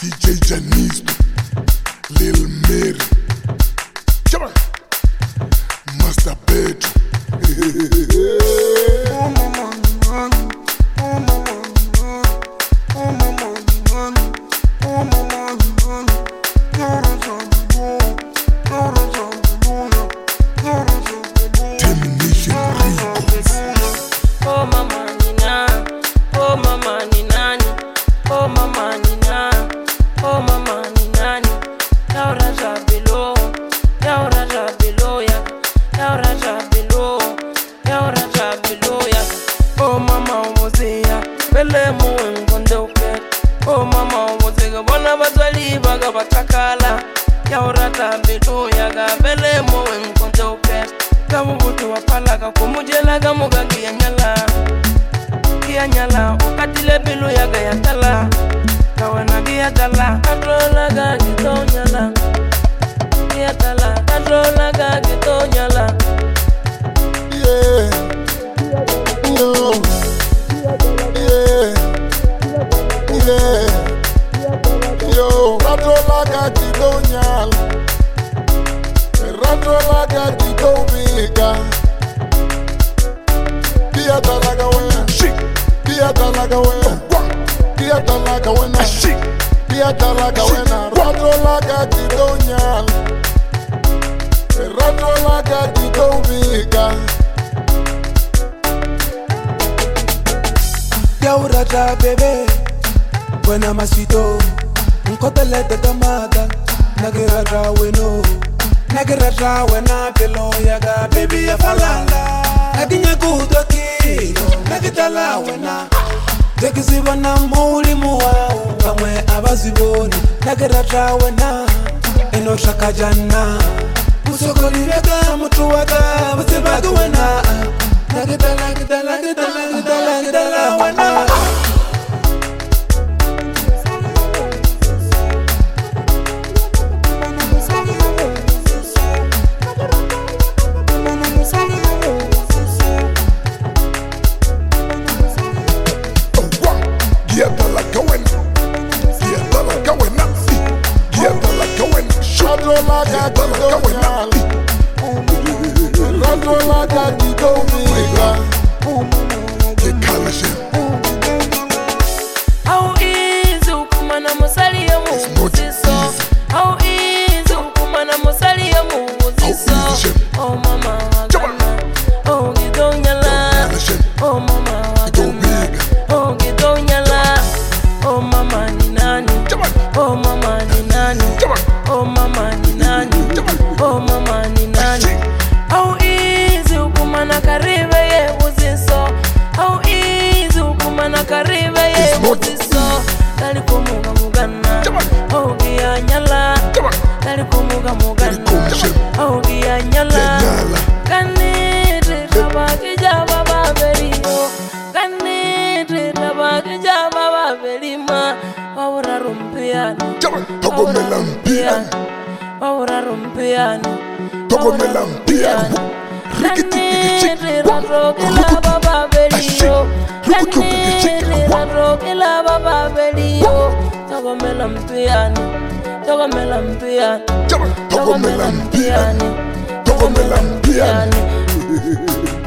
DJ Janice, Lil Mary, come on, Master Pedro. Oh mama wozega bona bazali baga batakala ya urata bitu ya ga bele mo enkontoke kabubutu wapala ka kumujela ga mugangi ya nyala ukatile bilu ya ga yatala kawana gi yatala adrola ga gitonyala yatala adrola ga gitonyala Yeah no yeah yo radrola ga gitonyala radrola ga gitobiga yatala ga wena yatala ga wena radrola ga gitonyala radrola ga gitobiga yaurata bebe buena masito nkotele de tomata nagirata weno nagirata wena pelo yaga baby ya falala naginya kudoki nagitala wena dekizibona muri muwao kamwe abaziboni nagirata wena eno shakajana usokolireka mutu waka busibaga wena nagitala wena How easy ukumana musali ya muziso. How easy ukumana musali ya muziso. Oh mama wagana, oh gidonyala. Oh mama wagana, oh gidonyala. Oh mama ni nani? Oh mama ni nani? Oh mama ni nani? Oh mama ni nani? How easy ukumana karibe ye muziso. How easy ukumana karibe ye muziso. Dali kumuga mugana, oh giya nyala. Dali kumuga mugana, oh giya nyala. Kanite tabaki jaba babeliyo, kanite tabaki jaba babelima. Wawura rumpiano, Togomela mpiano, wawura rumpiano, Togomela mpiano. kanite radrokila baba beliyo, kanite radrokila baba beliyo. Togomela mpiano, togomela mpiano, togomela mpiano, togomela mpiano.